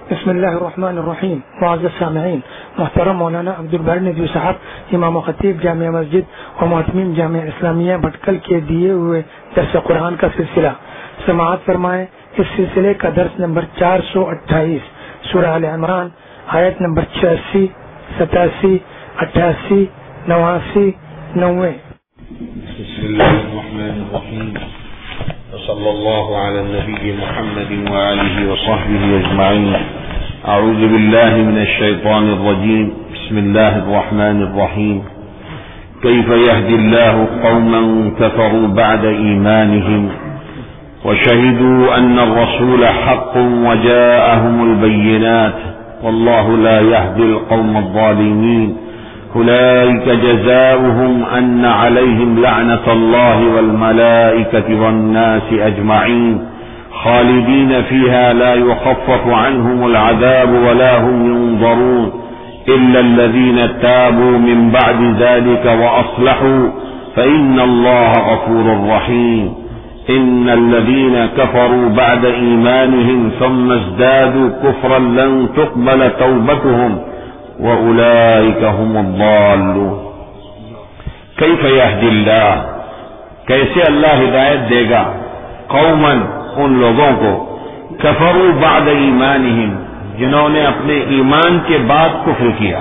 بسم اللہ الرحمن الرحیم. معزز سامعین، محترم مولانا عبدالباری ندوی صاحب امام و خطیب جامع مسجد و معتمین جامعہ اسلامیہ بھٹکل کے دیے ہوئے درس قرآن کا سلسلہ سماعت فرمائیں. اس سلسلے کا درس نمبر 428 سورہ آل عمران آیت نمبر 86 87 88 89 90. بسم اللہ الرحمن الرحیم. صلی اللہ علی النبی محمد وآلہ وصحبہ اجمعین. اعوذ باللہ من الشیطان الرجیم. بسم اللہ الرحمن الرحیم. کیف یہدی اللہ قوما کفروا بعد ایمانہم وشہدوا ان الرسول حق وجاءهم البینات واللہ لا یہدی القوم الظالمین. أولئك جزاؤهم أن عليهم لعنة الله والملائكة والناس أجمعين خالدين فيها لا يخفف عنهم العذاب ولا هم ينظرون إلا الذين تابوا من بعد ذلك وأصلحوا فإن الله غفور رحيم. إن الذين كفروا بعد إيمانهم ثم ازدادوا كفرا لن تقبل توبتهم وَأُولَئِكَ هُمُ الضَّالُّونَ. كيف يهدي اللہ، کیسے اللہ ہدایت دے گا، قوما ان لوگوں کو، کفروا بعد ایمانہم جنہوں نے اپنے ایمان کے بعد کفر کیا،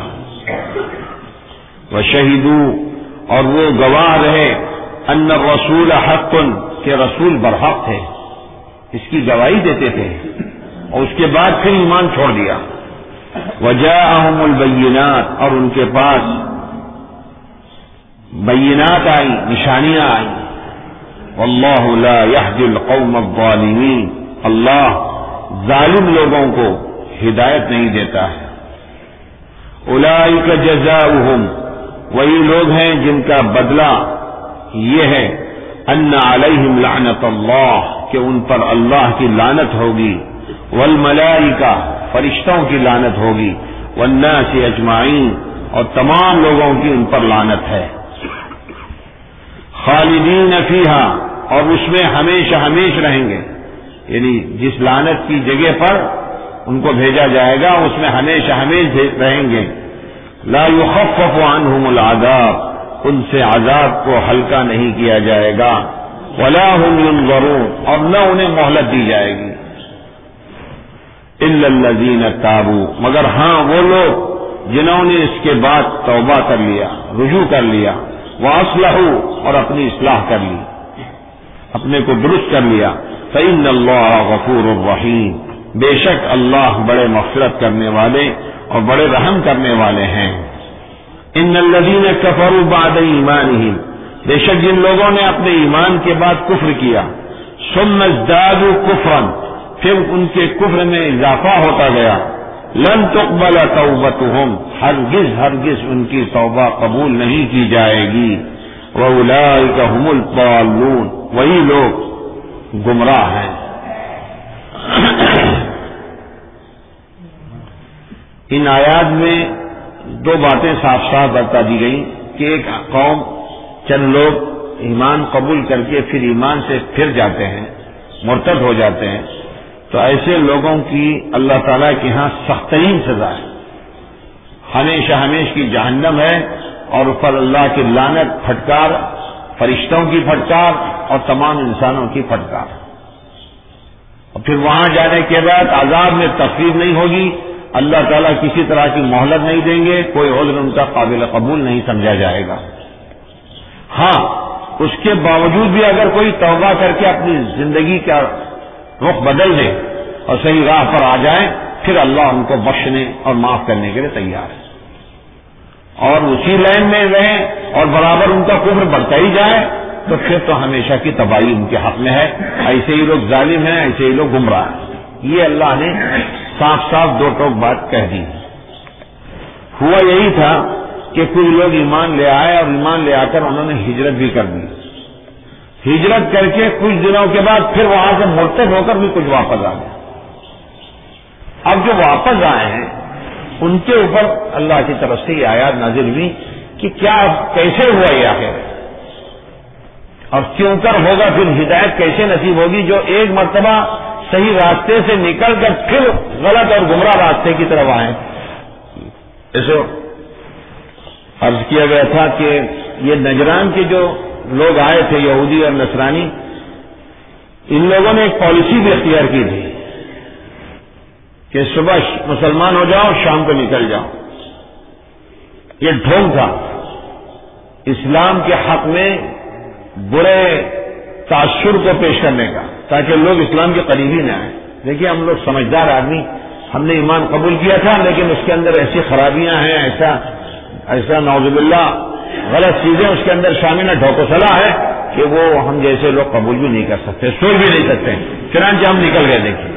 وشہدوا اور وہ گواہ رہے، ان الرسول حق کہ رسول برحق تھے، اس کی گواہی دیتے تھے اور اس کے بعد پھر ایمان چھوڑ دیا. وجاءهم البینات اور ان کے پاس بینات آئی، نشانیاں آئی. واللہ لا یہدی القوم الظالمین، اللہ ظالم لوگوں کو ہدایت نہیں دیتا ہے. اولئک جزاؤہم، وہی لوگ ہیں جن کا بدلہ یہ ہے، ان علیہم لعنت اللہ کہ ان پر اللہ کی لعنت ہوگی، والملائکہ فرشتوں کی لعنت ہوگی، والناس اجمعین اور تمام لوگوں کی ان پر لعنت ہے. خالدین فیہا اور اس میں ہمیشہ ہمیش رہیں گے، یعنی جس لعنت کی جگہ پر ان کو بھیجا جائے گا اس میں ہمیشہ ہمیش رہیں گے. لا یخفف عنہم العذاب، ان سے عذاب کو ہلکا نہیں کیا جائے گا. ولا هم ينظرون اور نہ انہیں مہلت دی جائے گی. الا الذین تابوا مگر ہاں وہ لوگ جنہوں نے اس کے بعد توبہ کر لیا، رجوع کر لیا، واصلحوا اور اپنی اصلاح کر لی، اپنے کو درست کر لیا. فإن اللہ غفور الرحیم، بے شک اللہ بڑے مغفرت کرنے والے اور بڑے رحم کرنے والے ہیں. ان الذین کفروا بعد ایمانہم، بے شک جن لوگوں نے اپنے ایمان کے بعد کفر کیا، ثم ازدادوا کفرا پھر ان کے کفر میں اضافہ ہوتا گیا، لن تقبل توبتهم ہرگز ہرگز ان کی توبہ قبول نہیں کی جائے گی. وَأُولَئِكَ هُمُ الضَّالُّونَ وہی لوگ گمراہ ہیں. ان آیات میں دو باتیں صاف صاف بتا دی گئی کہ ایک قوم چند لوگ ایمان قبول کر کے پھر ایمان سے پھر جاتے ہیں، مرتد ہو جاتے ہیں، تو ایسے لوگوں کی اللہ تعالیٰ کے ہاں سخت ترین سزا ہے، ہمیشہ ہمیش کی جہنم ہے، اور اوپر اللہ کی لعنت، پھٹکار، فرشتوں کی پھٹکار اور تمام انسانوں کی پھٹکار. اور پھر وہاں جانے کے بعد عذاب میں تخفیف نہیں ہوگی، اللہ تعالیٰ کسی طرح کی مہلت نہیں دیں گے، کوئی عذر ان کا قابل قبول نہیں سمجھا جائے گا. ہاں اس کے باوجود بھی اگر کوئی توبہ کر کے اپنی زندگی کا رخ بدل دے اور صحیح راہ پر آ جائیں، پھر اللہ ان کو بخشنے اور معاف کرنے کے لیے تیار ہے. اور اسی لائن میں رہیں اور برابر ان کا کفر بڑھتا ہی جائے تو پھر تو ہمیشہ کی تباہی ان کے حق میں ہے. ایسے ہی لوگ ظالم ہیں، ایسے ہی لوگ گمراہ ہیں. یہ اللہ نے صاف صاف دو ٹوک بات کہہ دی. ہوا یہی تھا کہ کچھ لوگ ایمان لے آئے اور ایمان لے آ کر انہوں نے ہجرت بھی کر دی. ہجرت کر کے کچھ دنوں کے بعد پھر وہاں سے مرتد ہو کر بھی کچھ واپس آ گئے. اب جو واپس آئے ہیں ان کے اوپر اللہ کی طرف سے یہ آیات نازل ہوئی کہ کیا کیسے ہوا یہ آخر، اور کیوں کر ہوگا، پھر ہدایت کیسے نصیب ہوگی جو ایک مرتبہ صحیح راستے سے نکل کر پھر غلط اور گمراہ راستے کی طرف آئیں. ایسے عرض کیا گیا تھا کہ یہ نجران کے جو لوگ آئے تھے یہودی اور نصرانی، ان لوگوں نے ایک پالیسی بھی اختیار کی تھی کہ صبح مسلمان ہو جاؤ، شام کو نکل جاؤ. یہ ڈھونگ تھا اسلام کے حق میں برے تاثر کو پیش کرنے کا، تاکہ لوگ اسلام کے قریب ہی نہ آئیں. دیکھیے ہم لوگ سمجھدار آدمی، ہم نے ایمان قبول کیا تھا، لیکن اس کے اندر ایسی خرابیاں ہیں، ایسا نعوذ باللہ غلط چیزیں اس کے اندر شامل ہے، ڈھوکسلا ہے کہ وہ ہم جیسے لوگ قبول بھی نہیں کر سکتے، سوچ بھی نہیں سکتے. چنانچہ ہم نکل گئے. دیکھیے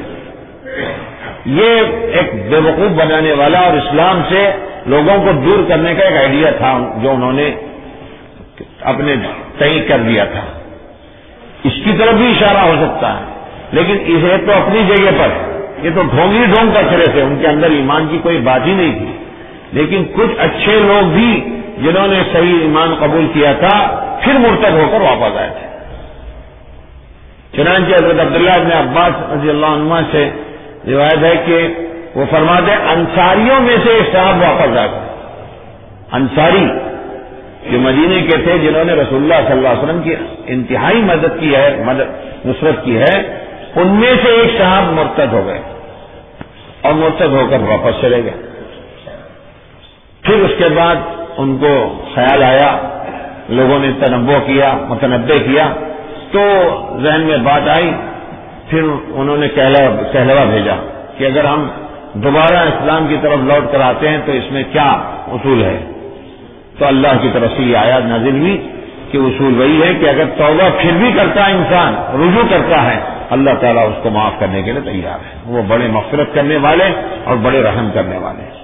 یہ ایک بیوقوف بنانے والا اور اسلام سے لوگوں کو دور کرنے کا ایک آئیڈیا تھا جو انہوں نے اپنے طے کر دیا تھا. اس کی طرف بھی اشارہ ہو سکتا ہے، لیکن اسے تو اپنی جگہ پر یہ تو ڈھونگ ہی ڈھونگ کا سرے سے، ان کے اندر ایمان کی کوئی بات ہی نہیں تھی. لیکن کچھ اچھے لوگ بھی جنہوں نے صحیح ایمان قبول کیا تھا پھر مرتد ہو کر واپس آئے تھے. چنانچہ حضرت عبداللہ ابن عباس رضی اللہ عنہ سے روایت ہے کہ وہ فرماتے ہیں انصاریوں میں سے ایک صاحب واپس آ گئے. انصاری جو مدینے کے تھے، جنہوں نے رسول اللہ صلی اللہ علیہ وسلم کی انتہائی مدد کی ہے، نصرت کی ہے، ان میں سے ایک صاحب مرتد ہو گئے اور مرتد ہو کر واپس چلے گئے. پھر اس کے بعد ان کو خیال آیا، لوگوں نے متنبع کیا تو ذہن میں بات آئی. پھر انہوں نے کہلوا بھیجا کہ اگر ہم دوبارہ اسلام کی طرف لوٹ کر آتے ہیں تو اس میں کیا اصول ہے. تو اللہ کی طرف سے یہ آیات نازل ہوئی کہ اصول وہی ہے کہ اگر توبہ پھر بھی کرتا ہے انسان، رجوع کرتا ہے، اللہ تعالیٰ اس کو معاف کرنے کے لیے تیار ہے. وہ بڑے مغفرت کرنے والے اور بڑے رحم کرنے والے ہیں.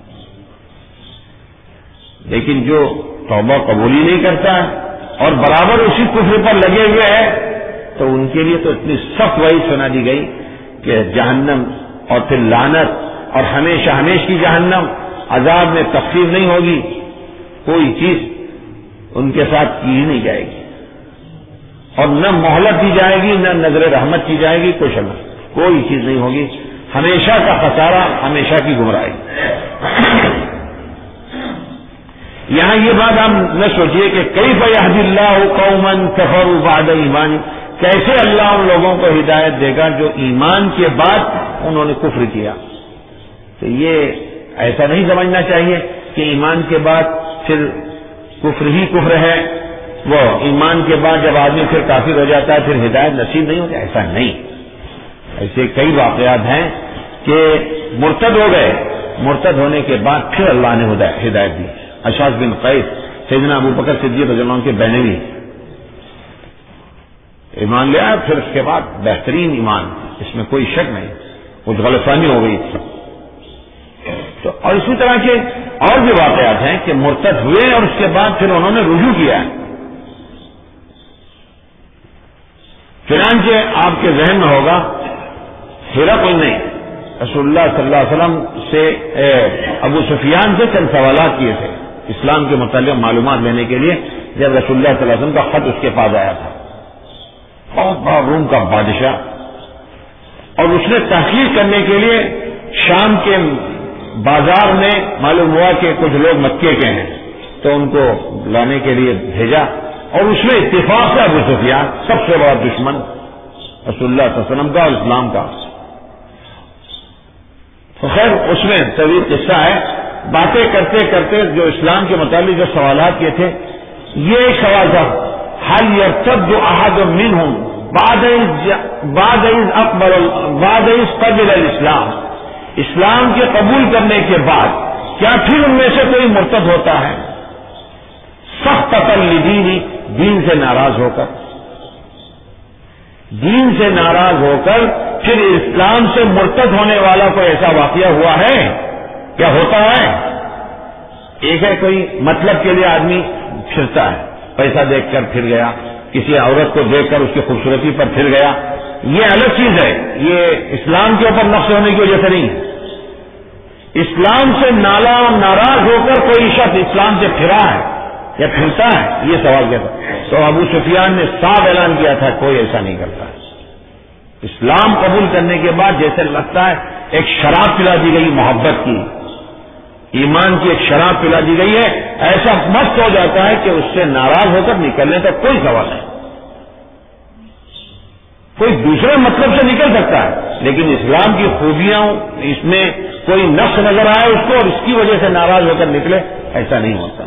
لیکن جو توبہ قبول ہی نہیں کرتا ہے اور برابر اسی کفر پر لگے ہوئے ہیں، تو ان کے لیے تو اتنی سخت وعید سنا دی گئی کہ جہنم اور پھر لعنت اور ہمیشہ ہمیشہ کی جہنم، عذاب میں تخفیف نہیں ہوگی، کوئی چیز ان کے ساتھ کی ہی نہیں جائے گی، اور نہ مہلت دی جائے گی، نہ نظر رحمت کی جائے گی، کوئی چیز نہیں ہوگی. ہمیشہ کا خسارہ، ہمیشہ کی گمراہی. یہاں یہ بات ہم نہ سوچیے کہ کیف یہدی اللہ قوما کفروا بعد ایمان، کیسے اللہ ان لوگوں کو ہدایت دے گا جو ایمان کے بعد انہوں نے کفر کیا. تو یہ ایسا نہیں سمجھنا چاہیے کہ ایمان کے بعد پھر کفر ہی کفر ہے، وہ ایمان کے بعد جب آدمی پھر کافر ہو جاتا ہے پھر ہدایت نصیب نہیں ہوتی. ایسا نہیں. ایسے کئی واقعات ہیں کہ مرتد ہو گئے، مرتد ہونے کے بعد پھر اللہ نے ہدایت دی. اشعث بن قیس سیدنا ابو بکر صدیق رضی اللہ عنہ کے بہنوئی، ایمان لے آیا، پھر اس کے بعد بہترین ایمان، اس میں کوئی شک نہیں، کچھ غلط فہمی ہو گئی تھی. تو اور اسی طرح کے اور بھی واقعات ہیں کہ مرتد ہوئے اور اس کے بعد پھر انہوں نے رجوع کیا ہے. چنانچہ آپ کے ذہن میں ہوگا ہرقل نے رسول اللہ صلی اللہ علیہ وسلم سے ابو سفیان سے چند سوالات کیے تھے اسلام کے متعلق معلومات لینے کے لیے، جب رسول اللہ صلی اللہ علیہ وسلم کا خط اس کے پاس آیا تھا. بہت بڑا روم کا بادشاہ، اور اس نے تحقیق کرنے کے لیے شام کے بازار میں معلوم ہوا کہ کچھ لوگ مکے کے ہیں، تو ان کو لانے کے لیے بھیجا، اور اس میں اتفاق سے ابو سفیان سب سے بڑا دشمن رسول اللہ صلی اللہ علیہ وسلم کا اور اسلام کا. تو خیر اس میں طویل قصہ ہے. باتیں کرتے کرتے جو اسلام کے متعلق جو سوالات کیے تھے، یہ ایک سوال تھا، هل يرتد احد منهم بعد اذ قبل الاسلام، اسلام کے قبول کرنے کے بعد کیا پھر ان میں سے کوئی مرتد ہوتا ہے؟ سخت لدینی، دین سے ناراض ہو کر، دین سے ناراض ہو کر پھر اسلام سے مرتد ہونے والا کوئی ایسا واقعہ ہوا ہے؟ کیا ہوتا ہے؟ ایک ہے کوئی مطلب کے لیے آدمی پھرتا ہے، پیسہ دیکھ کر پھر گیا، کسی عورت کو دیکھ کر اس کی خوبصورتی پر پھر گیا، یہ الگ چیز ہے، یہ اسلام کے اوپر نقص ہونے کی وجہ سے نہیں. اسلام سے ناراض ہو کر کوئی شخص اسلام سے پھرا ہے یا پھرتا ہے، یہ سوال کیا تھا. تو ابو سفیان نے صاف اعلان کیا تھا کوئی ایسا نہیں کرتا. اسلام قبول کرنے کے بعد جیسے لگتا ہے ایک شراب پلا دی گئی محبت کی، ایمان کی ایک شراب پلا دی گئی ہے، ایسا مست ہو جاتا ہے کہ اس سے ناراض ہو کر نکلنے کا کوئی سوال نہیں، کوئی دوسرے مطلب سے نکل سکتا ہے، لیکن اسلام کی خوبیاں اس میں کوئی نقص نظر آئے اس کو اور اس کی وجہ سے ناراض ہو کر نکلے، ایسا نہیں ہوتا۔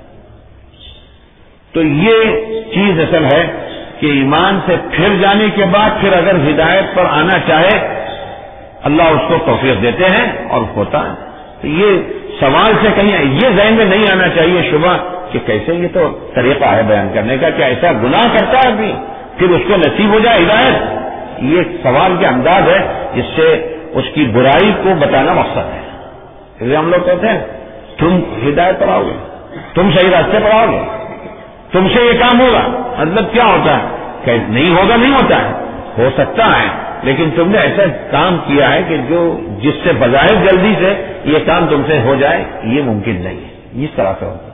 تو یہ چیز اصل ہے کہ ایمان سے پھر جانے کے بعد پھر اگر ہدایت پر آنا چاہے اللہ اس کو توفیق دیتے ہیں اور ہوتا ہے۔ تو یہ سوال سے کہیں یہ ذہن میں نہیں آنا چاہیے شبہ کہ کیسے یہ تو طریقہ ہے بیان کرنے کا کہ ایسا گناہ کرتا ہے آدمی پھر اس کو نصیب ہو جائے ہدایت، یہ سوال کا انداز ہے جس سے اس کی برائی کو بتانا مقصد ہے۔ اس لیے ہم لوگ کہتے ہیں تم ہدایت پر آؤ گے، تم صحیح راستے پر آؤ گے، تم سے یہ کام ہوگا، مطلب کیا ہوتا ہے کہ نہیں ہوگا، نہیں ہوتا ہے، ہو سکتا ہے لیکن تم نے ایسا کام کیا ہے کہ جس سے بظاہر جلدی سے یہ کام تم سے ہو جائے یہ ممکن نہیں ہے، اس طرح سے ہوتا ہے۔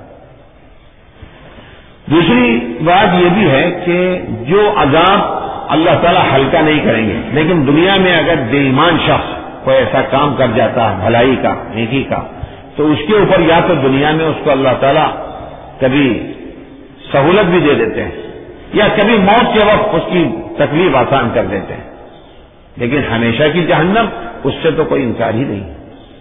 دوسری بات یہ بھی ہے کہ جو عذاب اللہ تعالیٰ ہلکا نہیں کریں گے، لیکن دنیا میں اگر بے ایمان شخص کوئی ایسا کام کر جاتا ہے بھلائی کا، نیکی کا، تو اس کے اوپر یا تو دنیا میں اس کو اللہ تعالیٰ کبھی سہولت بھی دے دیتے ہیں یا کبھی موت کے وقت اس کی تکلیف آسان کر دیتے ہیں، لیکن ہمیشہ کی جہنم اس سے تو کوئی انکار ہی نہیں۔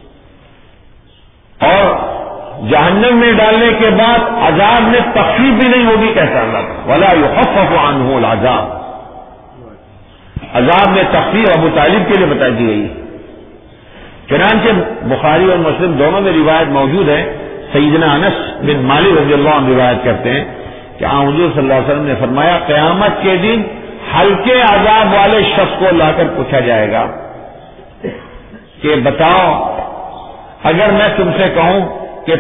اور جہنم میں ڈالنے کے بعد عذاب میں تخفیف بھی نہیں ہوگی، کہتا اللہ وَلَا يُخَفَّفُ عَنْهُ الْعَذَابُ، عذاب میں تخفیف ابو طالب کے لیے بتا دی گئی۔ چنانچہ بخاری اور مسلم دونوں میں روایت موجود ہے، سیدنا انس بن مالک رضی اللہ عنہ روایت کرتے ہیں کہ حضور صلی اللہ علیہ وسلم نے فرمایا قیامت کے دن ہلکے عذاب والے شخص کو لا کر پوچھا جائے گا کہ بتاؤ اگر میں تم سے کہوں کہ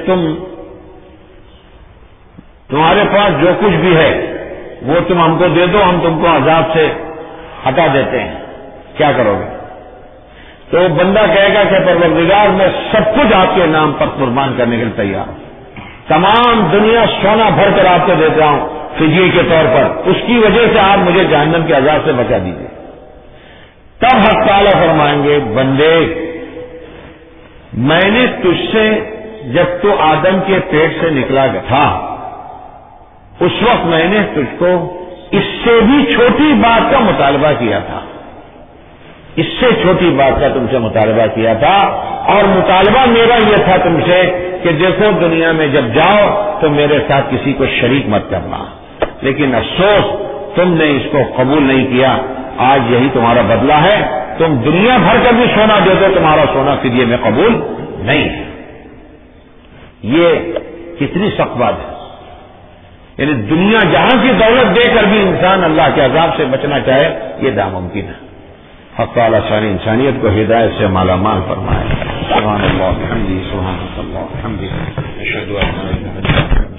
تمہارے پاس جو کچھ بھی ہے وہ تم ہم کو دے دو، ہم تم کو عذاب سے ہٹا دیتے ہیں، کیا کرو گے؟ تو بندہ کہے گا کہ پروردگار میں سب کچھ آپ کے نام پر قربان کرنے کے لیے تیار ہوں، تمام دنیا سونا بھر کر آپ کو دیتا ہوں فدیے کے طور پر، اس کی وجہ سے آپ مجھے جہنم کے عذاب سے بچا دیجیے۔ تب حق تعالیٰ فرمائیں گے بندے میں نے تجھ سے جب تو آدم کے پیٹ سے نکلا تھا اس وقت میں نے تجھ کو اس سے بھی چھوٹی بات کا مطالبہ کیا تھا، اس سے چھوٹی بات کا تم سے مطالبہ کیا تھا، اور مطالبہ میرا یہ تھا تم سے کہ دیکھو دنیا میں جب جاؤ تو میرے ساتھ کسی کو شریک مت کرنا، لیکن افسوس تم نے اس کو قبول نہیں کیا، آج یہی تمہارا بدلہ ہے، تم دنیا بھر کر بھی سونا دے دو تمہارا سونا فدیے میں قبول نہیں ہے۔ یہ کتنی سخت بات ہے، یعنی دنیا جہاں کی دولت دے کر بھی انسان اللہ کے عذاب سے بچنا چاہے یہ ناممکن ہے۔ حق تعالیٰ ساری انسانیت کو ہدایت سے مالا مال فرمائے۔ سبحان اللہ وبحمدہ، سبحان اللہ وبحمدہ، اشہد ان لا الہ الا اللہ۔